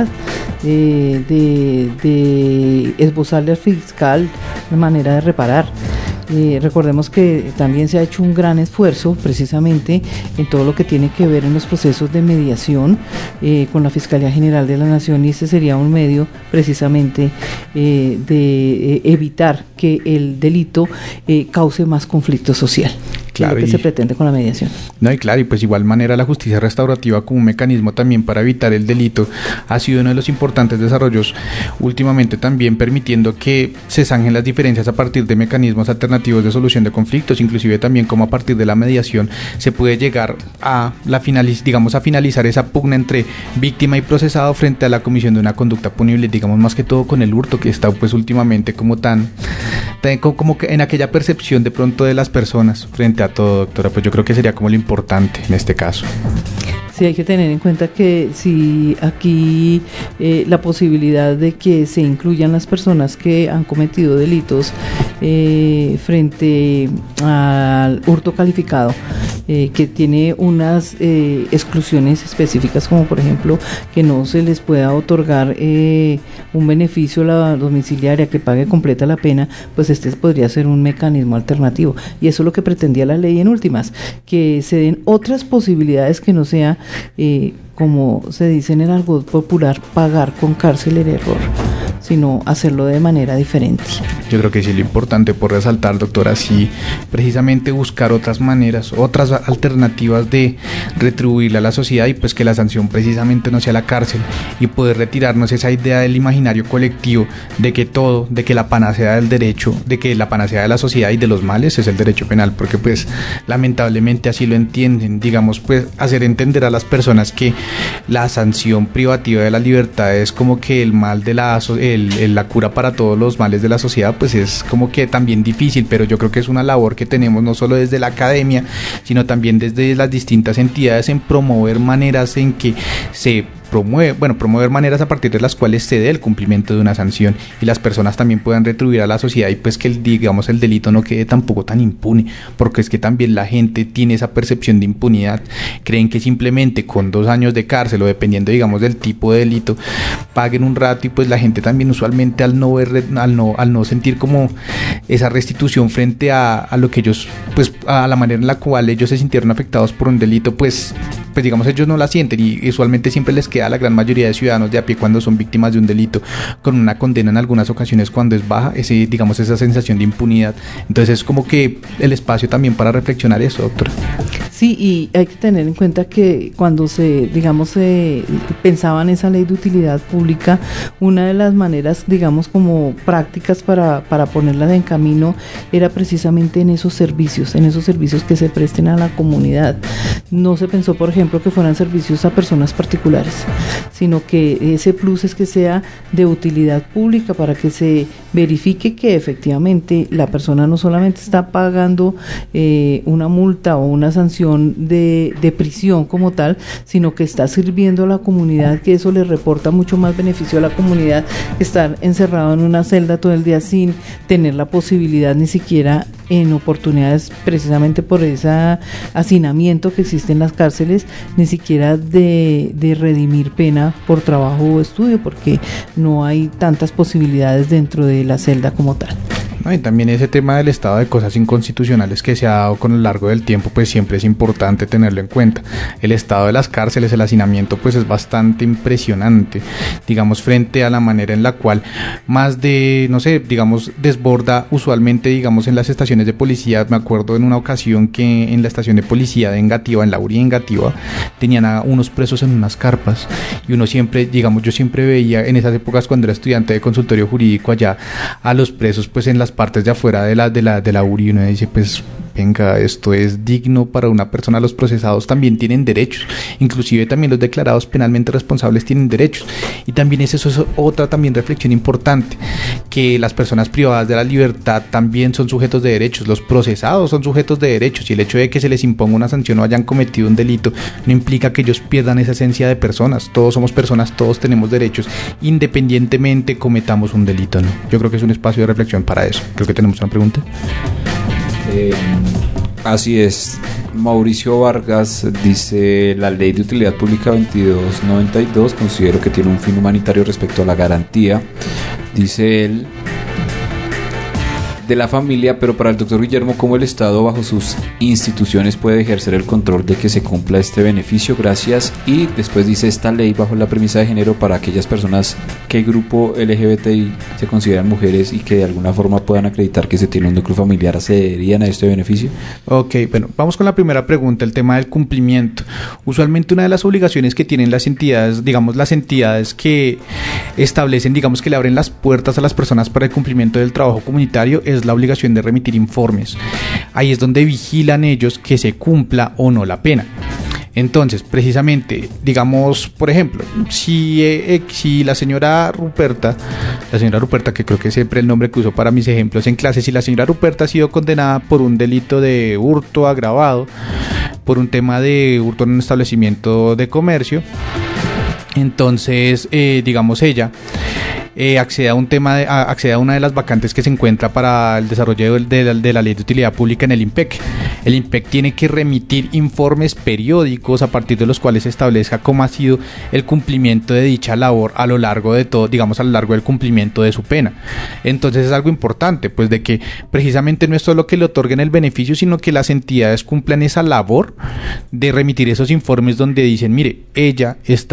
de esbozarle al fiscal una manera de reparar. Recordemos que también se ha hecho un gran esfuerzo precisamente en todo lo que tiene que ver en los procesos de mediación con la Fiscalía General de la Nación, y ese sería un medio precisamente de evitar que el delito cause más conflicto social. Claro, que se pretende con la mediación. No, y claro, y pues igual manera la justicia restaurativa como un mecanismo también para evitar el delito ha sido uno de los importantes desarrollos últimamente, también permitiendo que se zanjen las diferencias a partir de mecanismos alternativos de solución de conflictos, inclusive también como a partir de la mediación se puede llegar a finalizar esa pugna entre víctima y procesado frente a la comisión de una conducta punible, digamos más que todo con el hurto, que está pues últimamente como que en aquella percepción de pronto de las personas frente a todo, doctora. Pues yo creo que sería como lo importante en este caso. Sí, hay que tener en cuenta que si aquí la posibilidad de que se incluyan las personas que han cometido delitos frente al hurto calificado, que tiene unas exclusiones específicas, como por ejemplo que no se les pueda otorgar un beneficio a la domiciliaria que pague completa la pena, pues este podría ser un mecanismo alternativo, y eso es lo que pretendía la ley en últimas, que se den otras posibilidades que no sea como se dice en el argot popular, pagar con cárcel el error, sino hacerlo de manera diferente. Yo creo que sí, lo importante por resaltar, doctora, sí, precisamente buscar otras maneras, otras alternativas de retribuirle a la sociedad, y pues que la sanción precisamente no sea la cárcel, y poder retirarnos esa idea del imaginario colectivo de que la panacea del derecho, de que la panacea de la sociedad y de los males es el derecho penal, porque pues lamentablemente así lo entienden. Digamos, pues hacer entender a las personas que la sanción privativa de la libertad es como que el mal de la cura para todos los males de la sociedad, pues es como que también difícil, pero yo creo que es una labor que tenemos no solo desde la academia, sino también desde las distintas entidades, en promover maneras en que se promover maneras a partir de las cuales se dé el cumplimiento de una sanción y las personas también puedan retribuir a la sociedad, y pues que el delito no quede tampoco tan impune, porque es que también la gente tiene esa percepción de impunidad, creen que simplemente con 2 años de cárcel, o dependiendo digamos del tipo de delito, paguen un rato, y pues la gente también usualmente al no sentir como esa restitución frente a lo que ellos, pues a la manera en la cual ellos se sintieron afectados por un delito, pues digamos ellos no la sienten, y usualmente siempre les queda a la gran mayoría de ciudadanos de a pie cuando son víctimas de un delito con una condena en algunas ocasiones cuando es baja, esa sensación de impunidad. Entonces es como que el espacio también para reflexionar eso, doctora. Sí, y hay que tener en cuenta que cuando se pensaba en esa ley de utilidad pública, una de las maneras, digamos, como prácticas para ponerla en camino era precisamente en esos servicios que se presten a la comunidad. No se pensó, por ejemplo, que fueran servicios a personas particulares, sino que ese plus es que sea de utilidad pública, para que se verifique que efectivamente la persona no solamente está pagando una multa o una sanción de prisión como tal, sino que está sirviendo a la comunidad, que eso le reporta mucho más beneficio a la comunidad que estar encerrado en una celda todo el día sin tener la posibilidad ni siquiera en oportunidades, precisamente por ese hacinamiento que existe en las cárceles, ni siquiera de redimir pena por trabajo o estudio, porque no hay tantas posibilidades dentro de la celda como tal. No, y también ese tema del estado de cosas inconstitucionales que se ha dado con el largo del tiempo, pues siempre es importante tenerlo en cuenta. El estado de las cárceles, el hacinamiento, pues es bastante impresionante, digamos, frente a la manera en la cual más de, no sé, digamos, desborda usualmente, digamos, en las estaciones de policía. Me acuerdo en una ocasión que en la estación de policía de Engativá, en la URI de Engativá, tenían a unos presos en unas carpas, y uno siempre, digamos, yo siempre veía en esas épocas cuando era estudiante de consultorio jurídico allá, a los presos pues en las partes de afuera de la URI, y uno dice, pues venga, esto es digno para una persona. Los procesados también tienen derechos, inclusive también los declarados penalmente responsables tienen derechos, y también eso es otra también reflexión importante, que las personas privadas de la libertad también son sujetos de derechos, los procesados son sujetos de derechos, y el hecho de que se les imponga una sanción o hayan cometido un delito no implica que ellos pierdan esa esencia de personas. Todos somos personas, todos tenemos derechos, independientemente cometamos un delito, ¿no? Yo creo que es un espacio de reflexión para eso. Creo que tenemos una pregunta. Así es. Mauricio Vargas dice: la ley de utilidad pública 2292 considero que tiene un fin humanitario respecto a la garantía, dice él, de la familia, pero para el doctor Guillermo, ¿cómo el Estado bajo sus instituciones puede ejercer el control de que se cumpla este beneficio? Gracias. Y después dice: esta ley bajo la premisa de género para aquellas personas que el grupo LGBTI se consideran mujeres y que de alguna forma puedan acreditar que se tiene un núcleo familiar, ¿accederían a este beneficio? Ok, bueno, vamos con la primera pregunta, el tema del cumplimiento. Usualmente una de las obligaciones que tienen las entidades, digamos las entidades que establecen, digamos que le abren las puertas a las personas para el cumplimiento del trabajo comunitario, es la obligación de remitir informes. Ahí es donde vigilan ellos que se cumpla o no la pena. Entonces, precisamente, digamos, por ejemplo, si la señora Ruperta, que creo que es siempre el nombre que uso para mis ejemplos en clase, si la señora Ruperta ha sido condenada por un delito de hurto agravado, por un tema de hurto en un establecimiento de entonces, digamos, ella accede a una de las vacantes que se encuentra para el desarrollo de la ley de utilidad pública en el IMPEC. El IMPEC tiene que remitir informes periódicos a partir de los cuales se establezca cómo ha sido el cumplimiento de dicha labor a lo largo de todo, digamos, a lo largo del cumplimiento de su pena. Entonces es algo importante, pues, de que precisamente no es solo que le otorguen el beneficio, sino que las entidades cumplan esa labor de remitir esos informes donde dicen: mire, ella está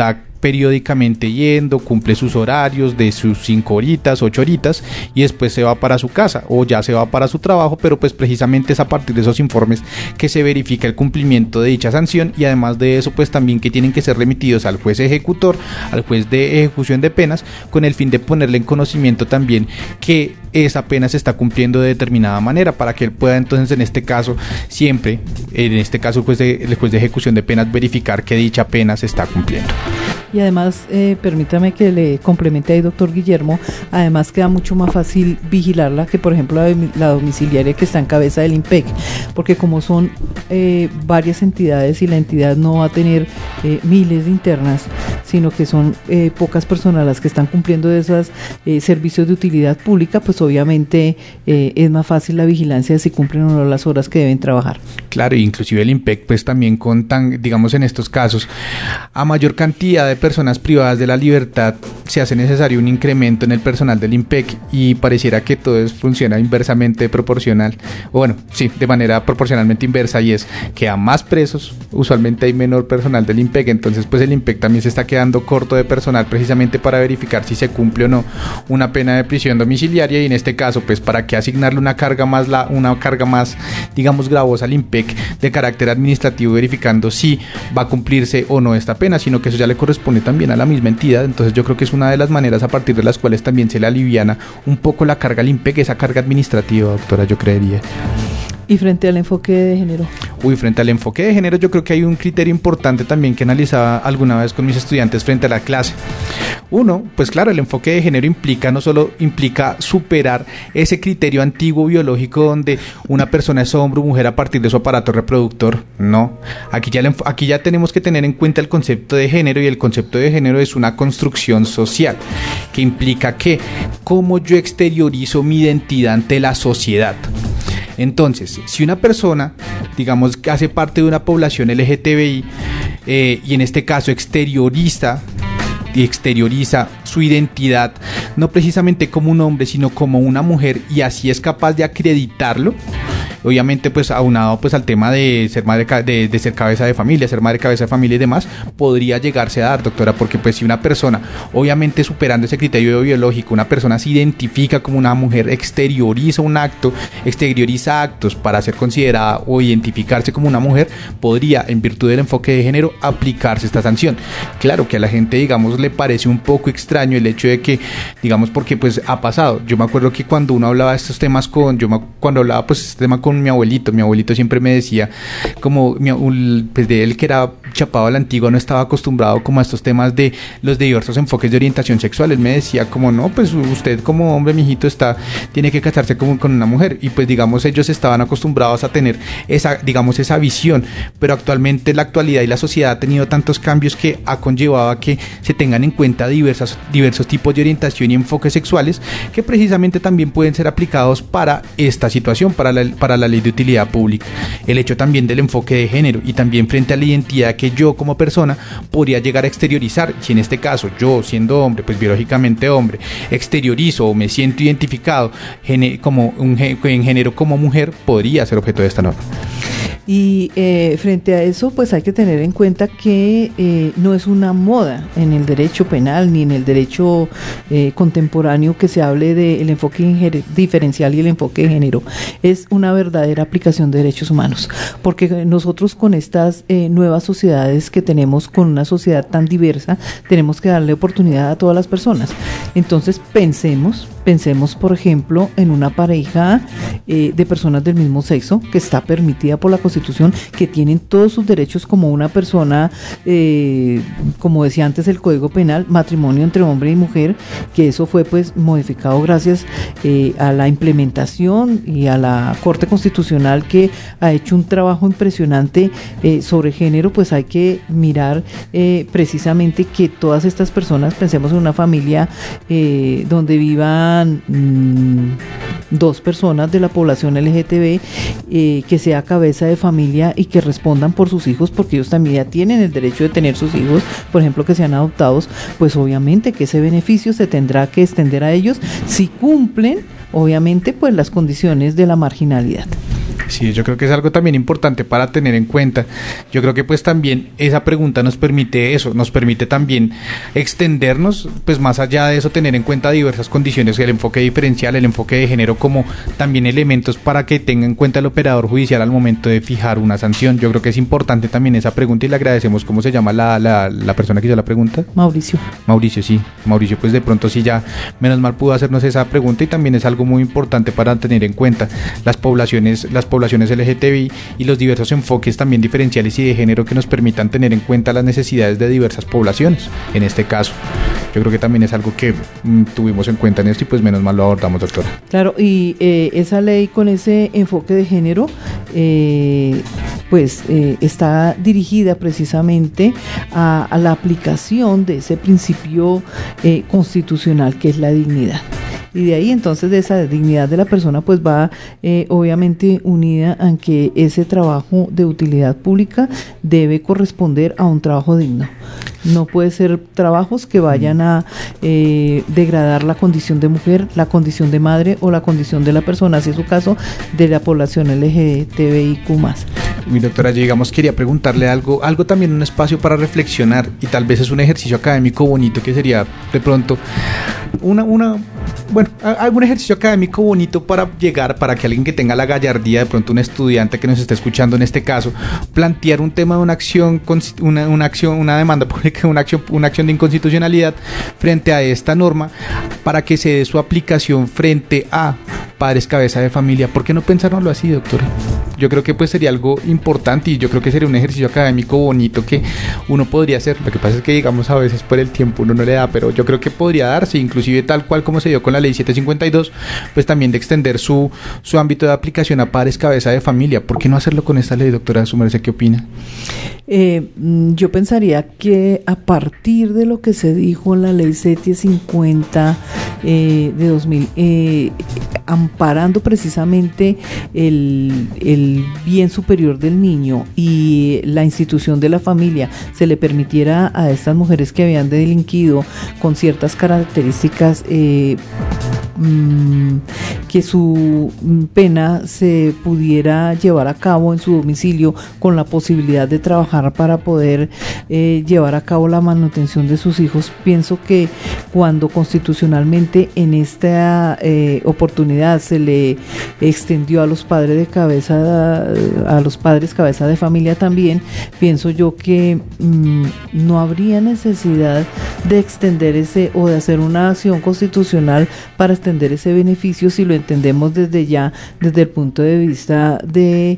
periódicamente yendo, cumple sus horarios de sus 5 horitas, 8 horitas y después se va para su casa o ya se va para su trabajo, pero pues precisamente es a partir de esos informes que se verifica el cumplimiento de dicha sanción y además de eso pues también que tienen que ser remitidos al juez ejecutor, al juez de ejecución de penas, con el fin de ponerle en conocimiento también que esa pena se está cumpliendo de determinada manera para que él pueda entonces en este caso siempre, en este caso el juez de ejecución de penas verificar que dicha pena se está cumpliendo. Y además, permítame que le complemente ahí, doctor Guillermo, además queda mucho más fácil vigilarla que, por ejemplo, la domiciliaria que está en cabeza del IMPEC, porque como son varias entidades y la entidad no va a tener miles de internas, sino que son pocas personas las que están cumpliendo de esos servicios de utilidad pública, pues obviamente es más fácil la vigilancia de si cumplen o no las horas que deben trabajar. Claro, inclusive el IMPEC pues también digamos en estos casos, a mayor cantidad de personas privadas de la libertad se hace necesario un incremento en el personal del IMPEC y pareciera que todo funciona inversamente proporcional, o bueno, sí, de manera proporcionalmente inversa, y es que a más presos usualmente hay menor personal del IMPEC, entonces pues el IMPEC también se está quedando corto de personal precisamente para verificar si se cumple o no una pena de prisión domiciliaria y en este caso pues para qué asignarle una carga más digamos gravosa al IMPEC de carácter administrativo verificando si va a cumplirse o no esta pena, sino que eso ya le corresponde también a la misma entidad. Entonces yo creo que es una de las maneras a partir de las cuales también se le aliviana un poco la carga al IMPEC, esa carga administrativa, doctora, yo creería. ¿Y frente al enfoque de género? Frente al enfoque de género yo creo que hay un criterio importante también que analizaba alguna vez con mis estudiantes frente a la clase. Uno, pues claro, el enfoque de género no solo implica superar ese criterio antiguo biológico donde una persona es hombre o mujer a partir de su aparato reproductor, no. Aquí ya tenemos que tener en cuenta el concepto de género, y el concepto de género es una construcción social que implica que cómo yo exteriorizo mi identidad ante la sociedad. Entonces, si una persona, digamos, que hace parte de una población LGTBI y en este caso exterioriza su identidad, no precisamente como un hombre, sino como una mujer, y así es capaz de acreditarlo, obviamente pues aunado pues al tema de ser madre, de ser cabeza de familia, ser madre, cabeza de familia y demás, podría llegarse a dar, doctora, porque pues si una persona, obviamente superando ese criterio biológico, una persona se identifica como una mujer, exterioriza actos para ser considerada o identificarse como una mujer, podría, en virtud del enfoque de género, aplicarse esta sanción. Claro que a la gente, digamos, le parece un poco extraño el hecho de que, digamos, porque pues ha pasado. Yo me acuerdo que cuando uno hablaba de estos temas cuando hablaba pues este tema con mi abuelito siempre me decía como pues de él, que era chapado a la antigua, no estaba acostumbrado como a estos temas de los diversos enfoques de orientación sexual. Él me decía como no, pues usted como hombre, mijito, tiene que casarse con una mujer, y pues digamos ellos estaban acostumbrados a tener esa visión, pero actualmente la actualidad y la sociedad ha tenido tantos cambios que ha conllevado a que se tengan en cuenta diversos tipos de orientación y enfoques sexuales que precisamente también pueden ser aplicados para esta situación, para la ley de utilidad pública. El hecho también del enfoque de género y también frente a la identidad que yo como persona podría llegar a exteriorizar, si en este caso yo siendo hombre, pues biológicamente hombre, exteriorizo o me siento identificado en género como mujer, podría ser objeto de esta norma. Y frente a eso, pues hay que tener en cuenta que no es una moda en el derecho penal ni en el derecho contemporáneo que se hable del enfoque diferencial y el enfoque de género. Es una verdadera aplicación de derechos humanos, porque nosotros con estas nuevas sociedades que tenemos, con una sociedad tan diversa, tenemos que darle oportunidad a todas las personas. Entonces pensemos, por ejemplo, en una pareja de personas del mismo sexo que está permitida por la Constitución, que tienen todos sus derechos como una persona, como decía antes el Código Penal, matrimonio entre hombre y mujer, que eso fue pues modificado gracias a la implementación y a la Corte Constitucional, que ha hecho un trabajo impresionante sobre género. Pues hay que mirar precisamente que todas estas personas, pensemos en una familia donde vivan 2 personas de la población LGTB, que sea cabeza de familia y que respondan por sus hijos, porque ellos también ya tienen el derecho de tener sus hijos, por ejemplo, que sean adoptados, pues obviamente que ese beneficio se tendrá que extender a ellos si cumplen, obviamente, pues las condiciones de la marginalidad. Sí, yo creo que es algo también importante para tener en cuenta. Yo creo que pues también esa pregunta nos permite eso, nos permite también extendernos, pues más allá de eso, tener en cuenta diversas condiciones, el enfoque diferencial, el enfoque de género, como también elementos para que tenga en cuenta el operador judicial al momento de fijar una sanción. Yo creo que es importante también esa pregunta y le agradecemos. ¿Cómo se llama la persona que hizo la pregunta? Mauricio, sí. Mauricio, pues de pronto sí ya menos mal pudo hacernos esa pregunta, y también es algo muy importante para tener en cuenta las poblaciones LGTBI y los diversos enfoques también diferenciales y de género que nos permitan tener en cuenta las necesidades de diversas poblaciones. En este caso, yo creo que también es algo que tuvimos en cuenta en esto, y pues menos mal lo abordamos, doctora. Claro, y esa ley con ese enfoque de género está dirigida precisamente a la aplicación de ese principio constitucional que es la dignidad. Y de ahí entonces de esa dignidad de la persona pues va obviamente unida a que ese trabajo de utilidad pública debe corresponder a un trabajo digno. No puede ser trabajos que vayan a degradar la condición de mujer, la condición de madre o la condición de la persona, si es su caso, de la población LGTBIQ+. Mi doctora, yo digamos quería preguntarle algo también, un espacio para reflexionar, y tal vez es un ejercicio académico bonito que sería de pronto algún ejercicio académico bonito para que alguien que tenga la gallardía, de pronto un estudiante que nos esté escuchando en este caso, plantear un tema de una demanda pública, una acción de inconstitucionalidad frente a esta norma, para que se dé su aplicación frente a padres cabeza de familia. ¿Por qué no pensárnoslo así, doctora? Yo creo que pues sería algo importante, y yo creo que sería un ejercicio académico bonito que uno podría hacer. Lo que pasa es que, digamos, a veces por el tiempo uno no le da, pero yo creo que podría darse, inclusive tal cual como se dio con la ley 752, pues también de extender su ámbito de aplicación a padres cabeza de familia. ¿Por qué no hacerlo con esta ley, doctora? ¿Su merced qué opina? Yo pensaría que a partir de lo que se dijo en la ley 750 de 2000, amparando precisamente el bien superior del niño y la institución de la familia, se le permitiera a estas mujeres que habían delinquido con ciertas características que su pena se pudiera llevar a cabo en su domicilio, con la posibilidad de trabajar para poder llevar a cabo la manutención de sus hijos. Pienso que cuando constitucionalmente en esta oportunidad se le extendió a los padres cabeza de familia también, pienso yo que no habría necesidad de extender o de hacer una acción constitucional para extender ese beneficio, si lo entendemos desde el punto de vista de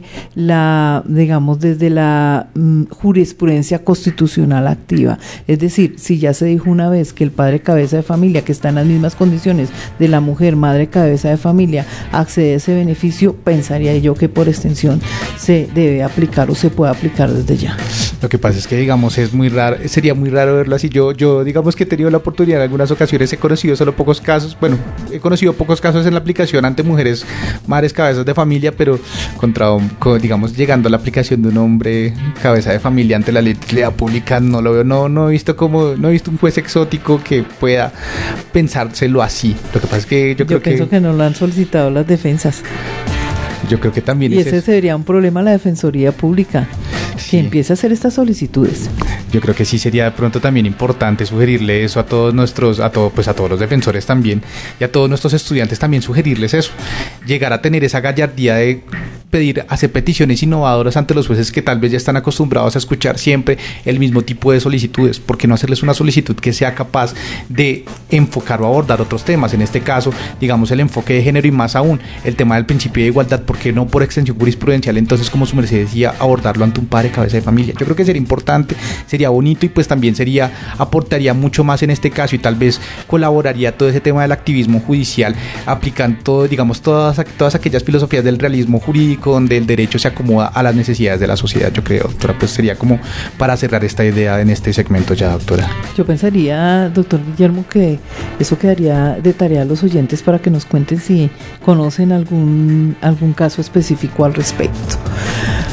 desde la jurisprudencia constitucional activa. Es decir, si ya se dijo una vez que el padre cabeza de familia, que está en las mismas condiciones de la mujer madre cabeza de familia, accede a ese beneficio, pensaría yo que por extensión se debe aplicar o se puede aplicar desde ya. Lo que pasa es que, digamos, sería muy raro verlo así. Yo digamos que he tenido la oportunidad en algunas ocasiones, he conocido pocos casos en la aplicación ante mujeres madres cabezas de familia, pero digamos, llegando a la aplicación de un hombre cabeza de familia ante la ley pública, no lo veo, no he visto un juez exótico que pueda pensárselo así. Lo que pasa es que yo pienso que no lo han solicitado las defensas. Yo creo que también y ese sería un problema a la Defensoría Pública, que empiece a hacer estas solicitudes. Yo creo que sí sería de pronto también importante sugerirle eso a todos los defensores también, y a todos nuestros estudiantes también sugerirles eso, llegar a tener esa gallardía de hacer peticiones innovadoras ante los jueces que tal vez ya están acostumbrados a escuchar siempre el mismo tipo de solicitudes. ¿Por qué no hacerles una solicitud que sea capaz de enfocar o abordar otros temas? En este caso, digamos, el enfoque de género, y más aún el tema del principio de igualdad. ¿Por qué no por extensión jurisprudencial, entonces, como su merced decía, abordarlo ante un padre cabeza de familia? Yo creo que sería importante, sería bonito, y pues también aportaría mucho más en este caso, y tal vez colaboraría todo ese tema del activismo judicial, aplicando, digamos, todas aquellas filosofías del realismo jurídico, donde el derecho se acomoda a las necesidades de la sociedad. Yo creo, doctora, pues sería como para cerrar esta idea en este segmento ya, doctora. Yo pensaría, doctor Guillermo, que eso quedaría de tarea a los oyentes para que nos cuenten si conocen algún caso específico al respecto.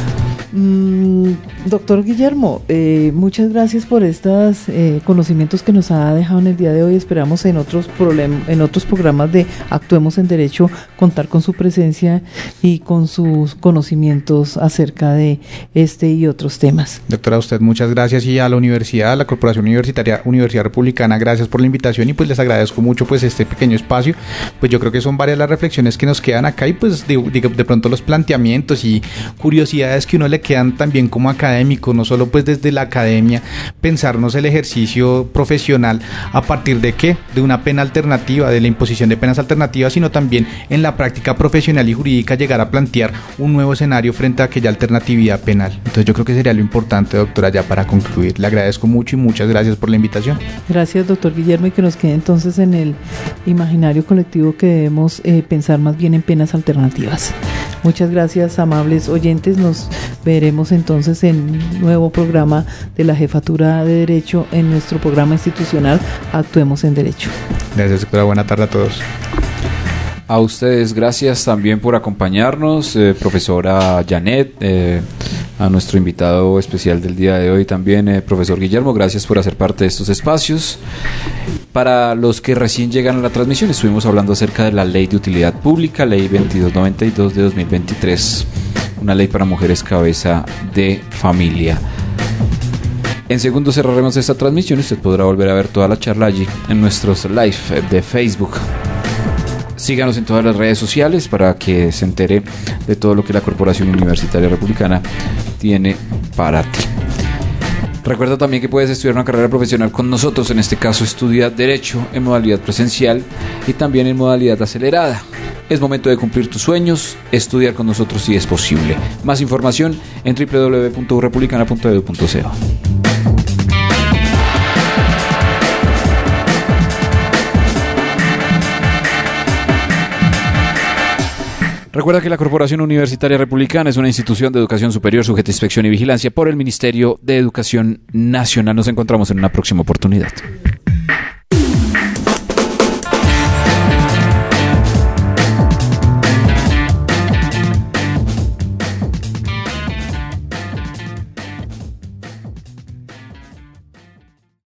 Doctor Guillermo, muchas gracias por estos conocimientos que nos ha dejado en el día de hoy. Esperamos en otros programas de Actuemos en Derecho contar con su presencia y con sus conocimientos acerca de este y otros temas. Doctora, a usted muchas gracias, y a la universidad, a la Corporación Universitaria Universidad Republicana, gracias por la invitación, y pues les agradezco mucho pues este pequeño espacio. Pues yo creo que son varias las reflexiones que nos quedan acá, y pues de pronto los planteamientos y curiosidades que uno le quedan también como académico, no solo pues desde la academia, pensarnos el ejercicio profesional a partir de qué, de una pena alternativa, de la imposición de penas alternativas, sino también en la práctica profesional y jurídica llegar a plantear un nuevo escenario frente a aquella alternatividad penal. Entonces yo creo que sería lo importante, doctora, ya para concluir. Le agradezco mucho y muchas gracias por la invitación. Gracias, doctor Guillermo, y que nos quede entonces en el imaginario colectivo que debemos pensar más bien en penas alternativas. Muchas gracias, amables oyentes. Nos veremos entonces en un nuevo programa de la Jefatura de Derecho en nuestro programa institucional Actuemos en Derecho. Gracias, doctora. Buena tarde a todos. A ustedes, gracias también por acompañarnos, profesora Janet, a nuestro invitado especial del día de hoy también, profesor Guillermo, gracias por hacer parte de estos espacios. Para los que recién llegan a la transmisión, estuvimos hablando acerca de la Ley de Utilidad Pública, Ley 2292 de 2023, una ley para mujeres cabeza de familia. En segundos cerraremos esta transmisión y usted podrá volver a ver toda la charla allí en nuestros live de Facebook. Síganos en todas las redes sociales para que se entere de todo lo que la Corporación Universitaria Republicana tiene para ti. Recuerda también que puedes estudiar una carrera profesional con nosotros, en este caso estudia Derecho en modalidad presencial y también en modalidad acelerada. Es momento de cumplir tus sueños, estudiar con nosotros si es posible. Más información en www.republicana.edu.co. Recuerda que la Corporación Universitaria Republicana es una institución de educación superior sujeta a inspección y vigilancia por el Ministerio de Educación Nacional. Nos encontramos en una próxima oportunidad.